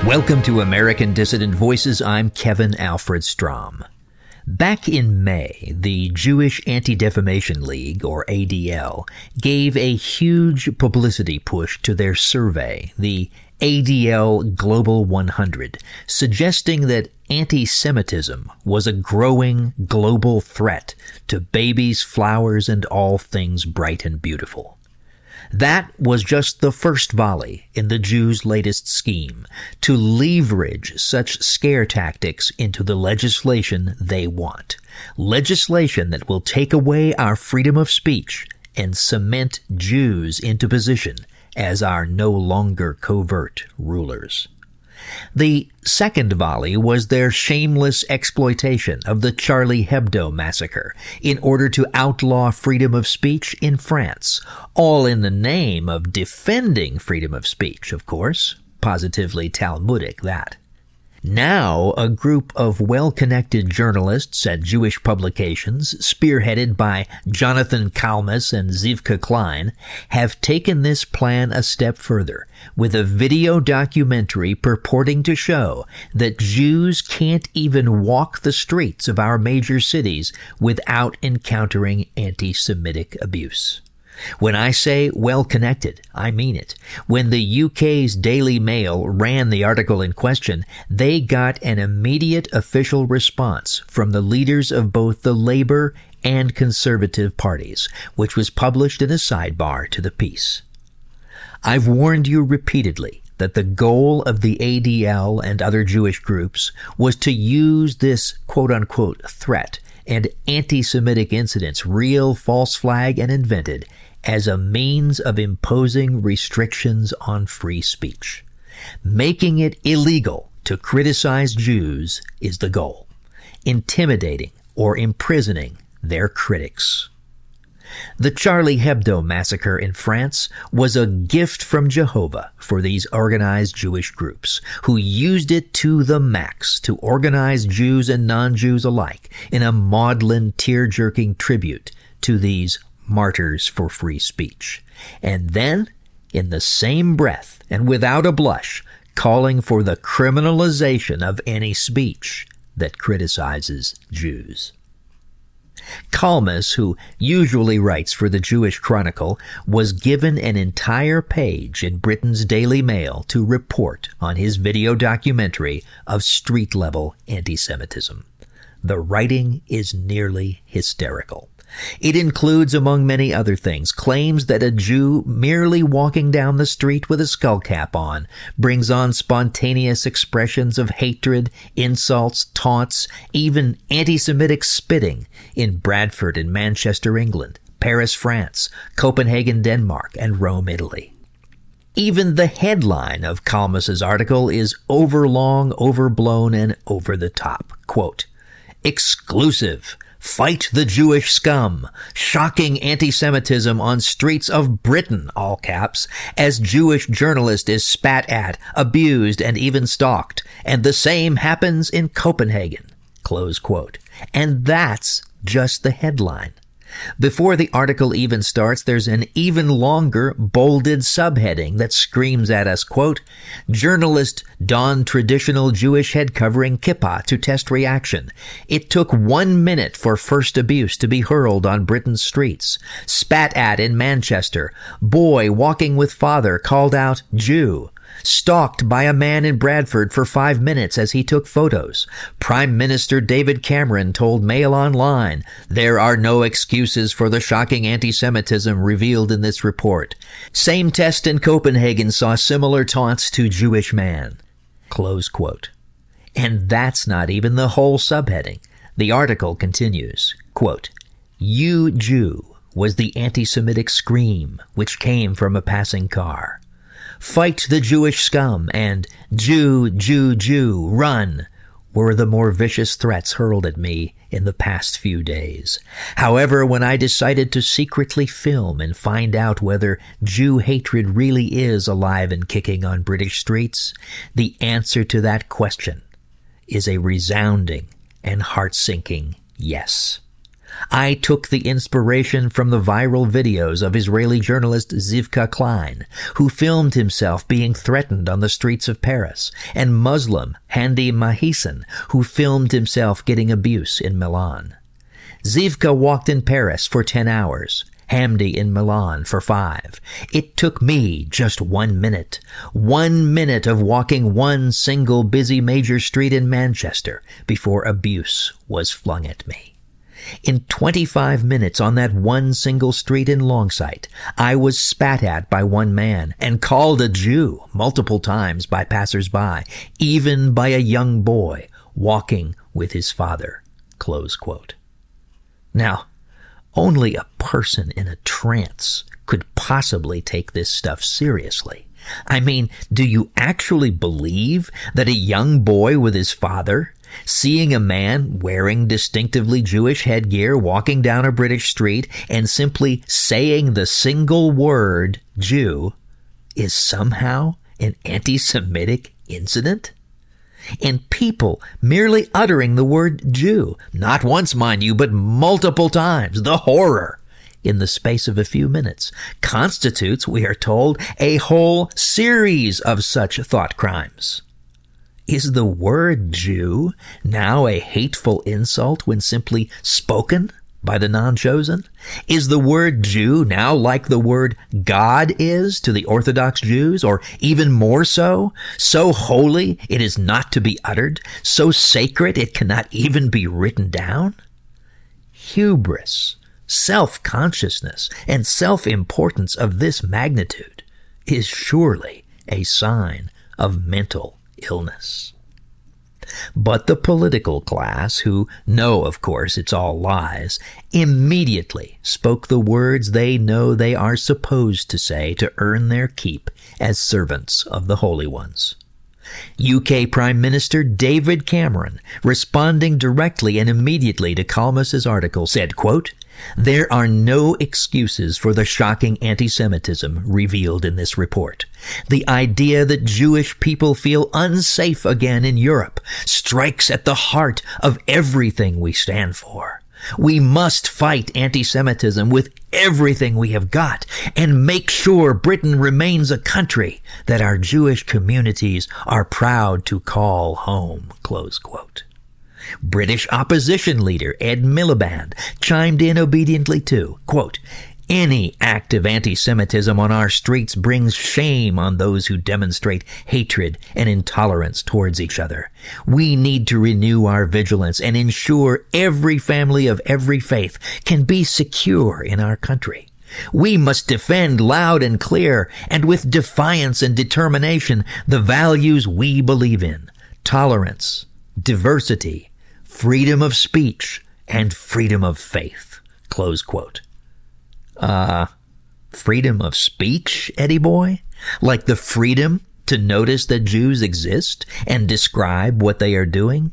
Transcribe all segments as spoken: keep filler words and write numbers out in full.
Welcome to American Dissident Voices. I'm Kevin Alfred Strom. Back in May, the Jewish Anti-Defamation League, or A D L, gave a huge publicity push to their survey, the A D L Global one hundred, suggesting that anti-Semitism was a growing global threat to babies, flowers, and all things bright and beautiful. That was just the first volley in the Jews' latest scheme to leverage such scare tactics into the legislation they want. Legislation that will take away our freedom of speech and cement Jews into position as our no longer covert rulers. The second volley was their shameless exploitation of the Charlie Hebdo massacre in order to outlaw freedom of speech in France, all in the name of defending freedom of speech, of course. Positively Talmudic, that. Now, a group of well-connected journalists at Jewish publications, spearheaded by Jonathan Kalmus and Zivka Klein, have taken this plan a step further, with a video documentary purporting to show that Jews can't even walk the streets of our major cities without encountering anti-Semitic abuse. When I say well-connected, I mean it. When the U K's Daily Mail ran the article in question, they got an immediate official response from the leaders of both the Labour and Conservative parties, which was published in a sidebar to the piece. I've warned you repeatedly that the goal of the A D L and other Jewish groups was to use this quote-unquote threat and anti-Semitic incidents, real, false flag, and invented, as a means of imposing restrictions on free speech. Making it illegal to criticize Jews is the goal. Intimidating or imprisoning their critics. The Charlie Hebdo massacre in France was a gift from Jehovah for these organized Jewish groups, who used it to the max to organize Jews and non-Jews alike in a maudlin, tear-jerking tribute to these martyrs for free speech. And then, in the same breath and without a blush, calling for the criminalization of any speech that criticizes Jews. Kalmus, who usually writes for the Jewish Chronicle, was given an entire page in Britain's Daily Mail to report on his video documentary of street-level anti-Semitism. The writing is nearly hysterical. It includes, among many other things, claims that a Jew merely walking down the street with a skull cap on brings on spontaneous expressions of hatred, insults, taunts, even anti-Semitic spitting in Bradford and Manchester, England, Paris, France, Copenhagen, Denmark, and Rome, Italy. Even the headline of Kalmus's article is overlong, overblown, and over the top. Quote, "Exclusive. Fight the Jewish scum. Shocking anti-Semitism on streets of Britain," all caps, as Jewish journalist is spat at, abused, and even stalked. And the same happens in Copenhagen. Close quote. And that's just the headline. Before the article even starts, there's an even longer, bolded subheading that screams at us, quote, "Journalist donned traditional Jewish head covering kippah to test reaction. It took one minute for first abuse to be hurled on Britain's streets. Spat at in Manchester. Boy walking with father called out Jew. Stalked by a man in Bradford for five minutes as he took photos. Prime Minister David Cameron told Mail Online, there are no excuses for the shocking anti-Semitism revealed in this report. Same test in Copenhagen saw similar taunts to Jewish man." Close quote. And that's not even the whole subheading. The article continues, quote, "You Jew was the anti-Semitic scream which came from a passing car. Fight the Jewish scum and Jew, Jew, Jew, run were the more vicious threats hurled at me in the past few days. However, when I decided to secretly film and find out whether Jew hatred really is alive and kicking on British streets, the answer to that question is a resounding and heart-sinking yes. I took the inspiration from the viral videos of Israeli journalist Zivka Klein, who filmed himself being threatened on the streets of Paris, and Muslim Handi Mahisan, who filmed himself getting abuse in Milan. Zivka walked in Paris for ten hours, Hamdi in Milan for five. It took me just one minute. One minute of walking one single busy major street in Manchester before abuse was flung at me. In twenty-five minutes on that one single street in Longsight, I was spat at by one man and called a Jew multiple times by passers-by, even by a young boy walking with his father. Close quote. Now, only a person in a trance could possibly take this stuff seriously. I mean, do you actually believe that a young boy with his father, seeing a man wearing distinctively Jewish headgear walking down a British street and simply saying the single word Jew is somehow an anti-Semitic incident? And people merely uttering the word Jew, not once, mind you, but multiple times, the horror, in the space of a few minutes, constitutes, we are told, a whole series of such thought crimes. Is the word Jew now a hateful insult when simply spoken by the non-chosen? Is the word Jew now like the word God is to the Orthodox Jews, or even more so, so holy it is not to be uttered, so sacred it cannot even be written down? Hubris, self-consciousness, and self-importance of this magnitude is surely a sign of mental illness. But the political class, who know, of course, it's all lies, immediately spoke the words they know they are supposed to say to earn their keep as servants of the holy ones. U K Prime Minister David Cameron, responding directly and immediately to Kalmus's article, said, quote, "There are no excuses for the shocking anti-Semitism revealed in this report. The idea that Jewish people feel unsafe again in Europe strikes at the heart of everything we stand for. We must fight anti-Semitism with everything we have got and make sure Britain remains a country that our Jewish communities are proud to call home." Close quote. British opposition leader Ed Miliband chimed in obediently too, quote, "Any act of anti-Semitism on our streets brings shame on those who demonstrate hatred and intolerance towards each other. We need to renew our vigilance and ensure every family of every faith can be secure in our country. We must defend loud and clear and with defiance and determination the values we believe in: tolerance, diversity, freedom of speech, and freedom of faith." Close quote. Uh, freedom of speech, Eddie boy? Like the freedom to notice that Jews exist and describe what they are doing?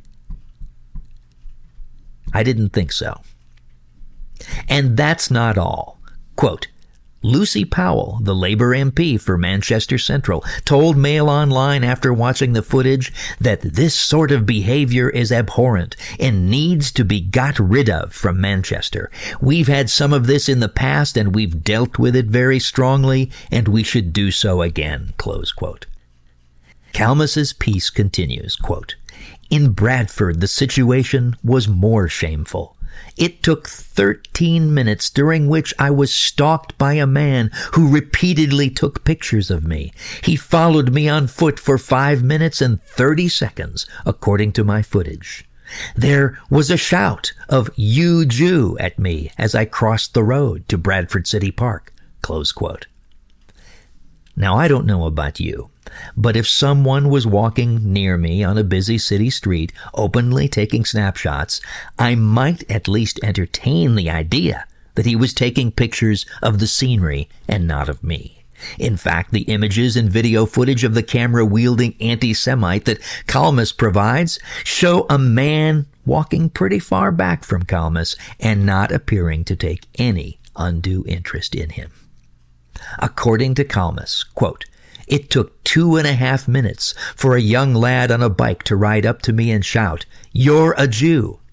I didn't think so. And that's not all. Quote, Lucy Powell, the Labour M P for Manchester Central, told Mail Online after watching the footage that this sort of behavior is abhorrent and needs to be got rid of from Manchester. "We've had some of this in the past and we've dealt with it very strongly, and we should do so again." Close quote. Kalmus's piece continues, quote, "In Bradford, the situation was more shameful. It took thirteen minutes during which I was stalked by a man who repeatedly took pictures of me. He followed me on foot for five minutes and thirty seconds, according to my footage. There was a shout of 'You Jew' at me as I crossed the road to Bradford City Park." Close quote. Now, I don't know about you, but if someone was walking near me on a busy city street, openly taking snapshots, I might at least entertain the idea that he was taking pictures of the scenery and not of me. In fact, the images and video footage of the camera-wielding anti-Semite that Kalmus provides show a man walking pretty far back from Kalmus and not appearing to take any undue interest in him. According to Kalmus, quote, "It took two and a half minutes for a young lad on a bike to ride up to me and shout, 'You're a Jew,'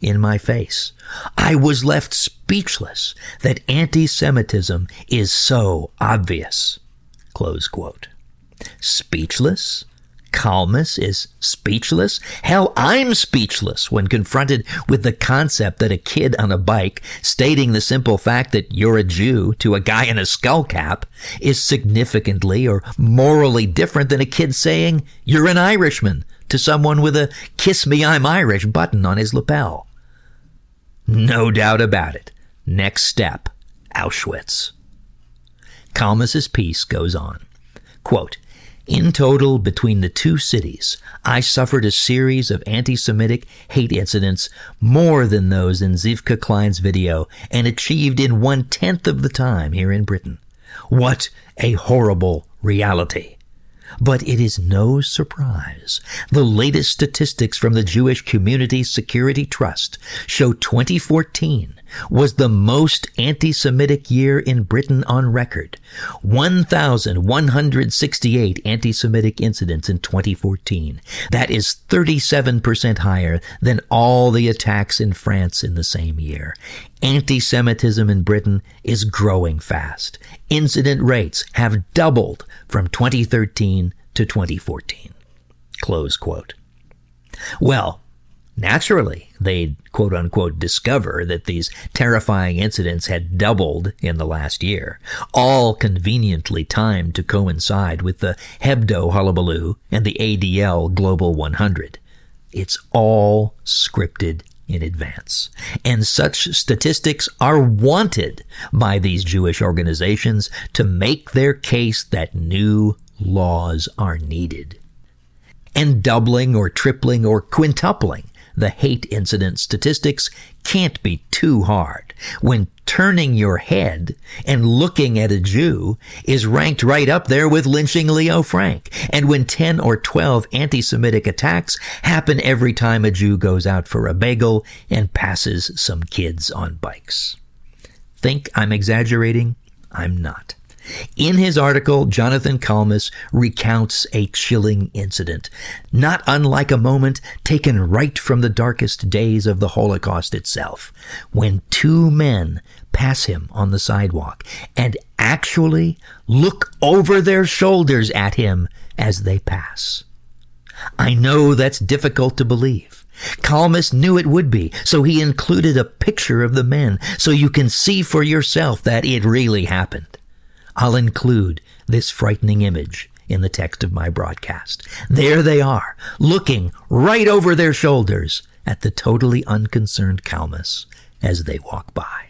in my face. I was left speechless that anti-Semitism is so obvious. Close quote. Speechless? Kalmus is speechless? Hell, I'm speechless when confronted with the concept that a kid on a bike stating the simple fact that you're a Jew to a guy in a skull cap is significantly or morally different than a kid saying you're an Irishman to someone with a "Kiss Me, I'm Irish" button on his lapel. No doubt about it. Next step, Auschwitz. Kalmus's piece goes on. Quote, in total, between the two cities, I suffered a series of anti-Semitic hate incidents more than those in Zivka Klein's video and achieved in one-tenth of the time here in Britain. What a horrible reality. But it is no surprise. The latest statistics from the Jewish Community Security Trust show twenty fourteen was the most anti-Semitic year in Britain on record. one thousand one hundred sixty-eight anti-Semitic incidents in twenty fourteen. That is thirty-seven percent higher than all the attacks in France in the same year. Anti-Semitism in Britain is growing fast. Incident rates have doubled from twenty thirteen to twenty fourteen. Close quote. Well, naturally, they'd quote-unquote discover that these terrifying incidents had doubled in the last year, all conveniently timed to coincide with the Hebdo hullabaloo and the A D L Global one hundred. It's all scripted in advance. And such statistics are wanted by these Jewish organizations to make their case that new laws are needed. And doubling or tripling or quintupling the hate incident statistics can't be too hard when turning your head and looking at a Jew is ranked right up there with lynching Leo Frank, and when ten or twelve anti-Semitic attacks happen every time a Jew goes out for a bagel and passes some kids on bikes. Think I'm exaggerating? I'm not. In his article, Jonathan Kalmus recounts a chilling incident, not unlike a moment taken right from the darkest days of the Holocaust itself, when two men pass him on the sidewalk and actually look over their shoulders at him as they pass. I know that's difficult to believe. Kalmus knew it would be, so he included a picture of the men so you can see for yourself that it really happened. I'll include this frightening image in the text of my broadcast. There they are, looking right over their shoulders at the totally unconcerned Kalmus as they walk by.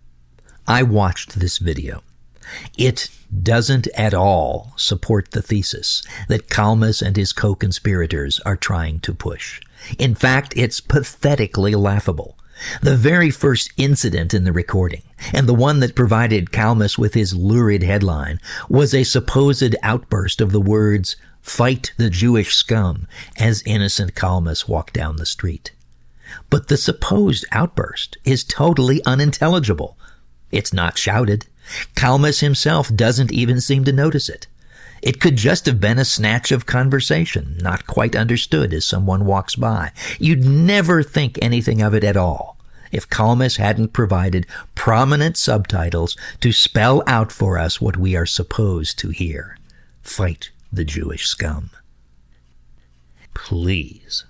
I watched this video. It doesn't at all support the thesis that Kalmus and his co-conspirators are trying to push. In fact, it's pathetically laughable. The very first incident in the recording, and the one that provided Kalmus with his lurid headline, was a supposed outburst of the words, "Fight the Jewish scum," as innocent Kalmus walked down the street. But the supposed outburst is totally unintelligible. It's not shouted. Kalmus himself doesn't even seem to notice it. It could just have been a snatch of conversation, not quite understood as someone walks by. You'd never think anything of it at all if Kalmus hadn't provided prominent subtitles to spell out for us what we are supposed to hear. Fight the Jewish scum. Please.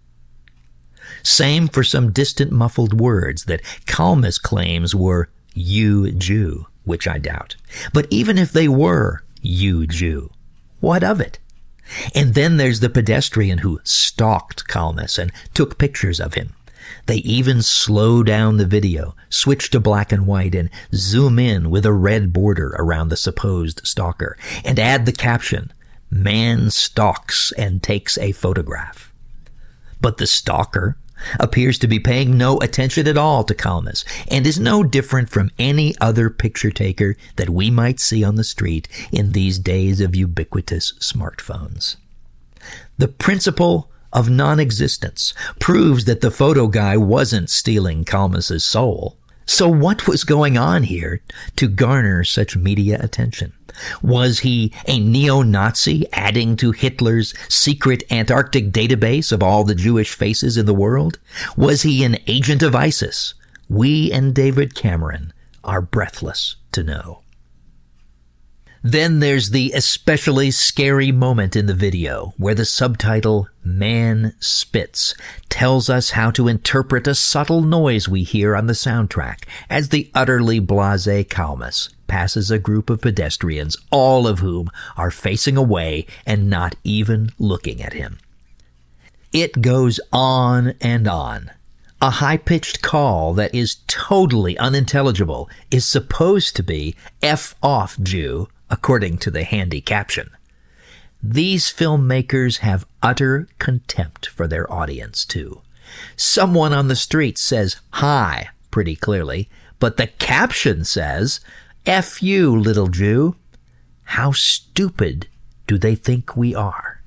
Same for some distant muffled words that Kalmus claims were "you Jew," which I doubt. But even if they were "you Jew," what of it? And then there's the pedestrian who stalked Kalmus and took pictures of him. They even slow down the video, switch to black and white, and zoom in with a red border around the supposed stalker, and add the caption, "Man stalks and takes a photograph." But the stalker appears to be paying no attention at all to Kalmus and is no different from any other picture taker that we might see on the street in these days of ubiquitous smartphones. The principle of non-existence proves that the photo guy wasn't stealing Kalmus's soul. So what was going on here to garner such media attention? Was he a neo-Nazi adding to Hitler's secret Antarctic database of all the Jewish faces in the world? Was he an agent of ISIS? We and David Cameron are breathless to know. Then there's the especially scary moment in the video where the subtitle, Man Spits, tells us how to interpret a subtle noise we hear on the soundtrack as the utterly blasé Kalmus passes a group of pedestrians, all of whom are facing away and not even looking at him. It goes on and on. A high-pitched call that is totally unintelligible is supposed to be F off, Jew, according to the handy caption. These filmmakers have utter contempt for their audience, too. Someone on the street says, hi, pretty clearly, but the caption says, F you, little Jew. How stupid do they think we are?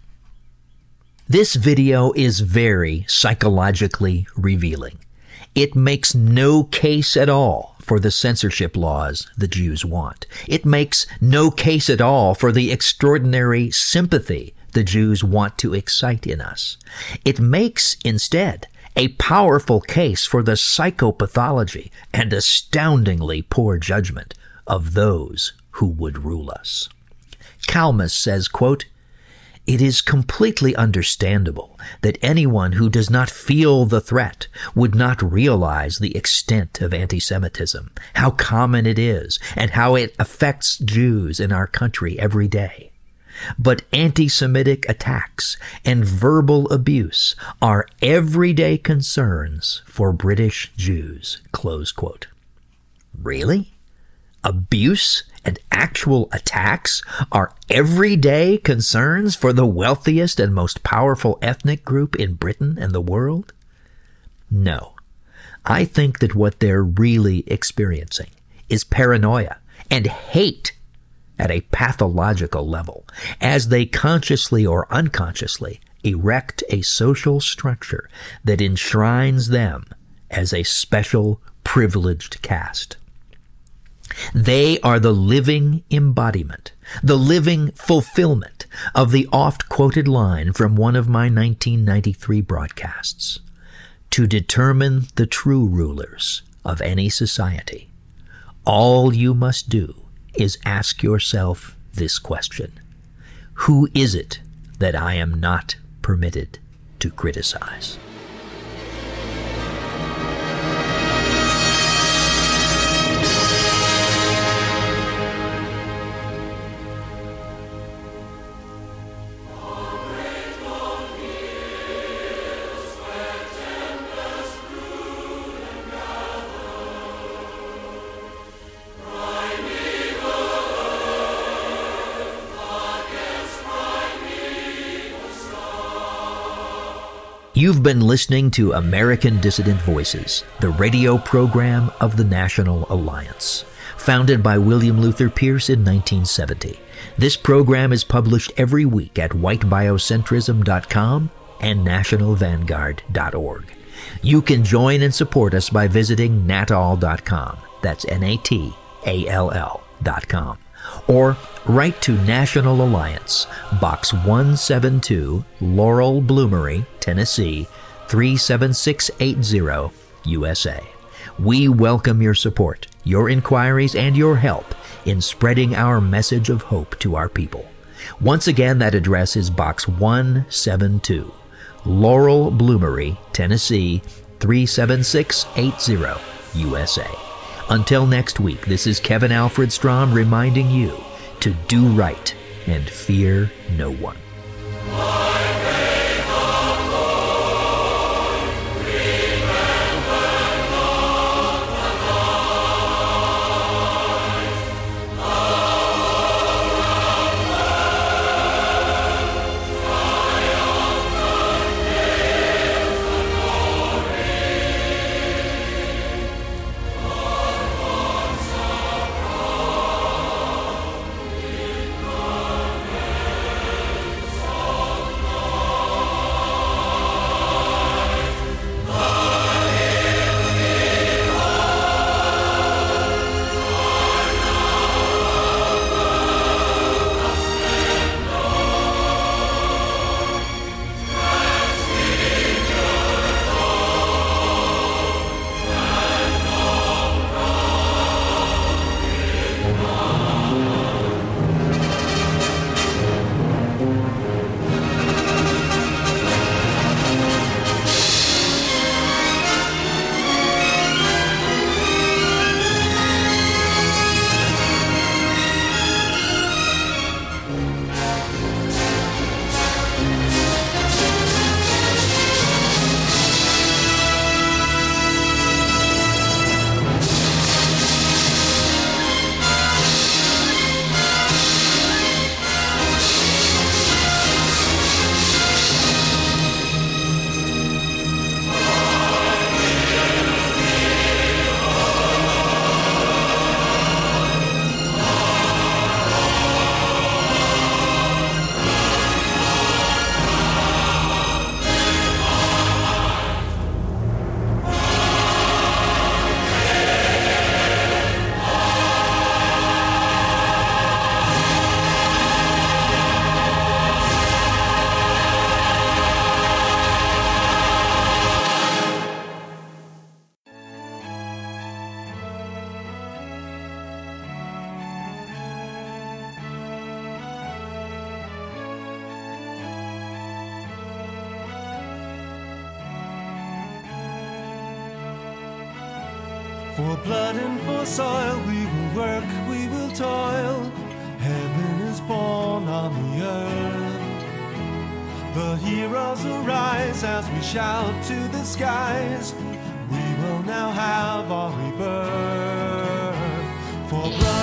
This video is very psychologically revealing. It makes no case at all for the censorship laws the Jews want. It makes no case at all for the extraordinary sympathy the Jews want to excite in us. It makes, instead, a powerful case for the psychopathology and astoundingly poor judgment of those who would rule us. Kalmus says, quote, it is completely understandable that anyone who does not feel the threat would not realize the extent of anti-Semitism, how common it is, and how it affects Jews in our country every day. But anti-Semitic attacks and verbal abuse are everyday concerns for British Jews, close quote. Really? Abuse and actual attacks are everyday concerns for the wealthiest and most powerful ethnic group in Britain and the world? No. I think that what they're really experiencing is paranoia and hate at a pathological level as they consciously or unconsciously erect a social structure that enshrines them as a special privileged caste. They are the living embodiment, the living fulfillment of the oft-quoted line from one of my nineteen ninety-three broadcasts. To determine the true rulers of any society, all you must do is ask yourself this question: who is it that I am not permitted to criticize? You've been listening to American Dissident Voices, the radio program of the National Alliance. Founded by William Luther Pierce in nineteen seventy, this program is published every week at white biocentrism dot com and national vanguard dot org. You can join and support us by visiting natall dot com. That's N A T A L L dot com. Or write to National Alliance, Box one seventy-two, Laurel Bloomery, Tennessee, three seven six eight zero, U S A. We welcome your support, your inquiries, and your help in spreading our message of hope to our people. Once again, that address is Box one seventy-two, Laurel Bloomery, Tennessee, three seven six eight zero, U S A. Until next week, this is Kevin Alfred Strom reminding you to do right and fear no one. For blood and for soil we will work, we will toil. Heaven is born on the earth. The heroes arise as we shout to the skies. We will now have our rebirth. For blood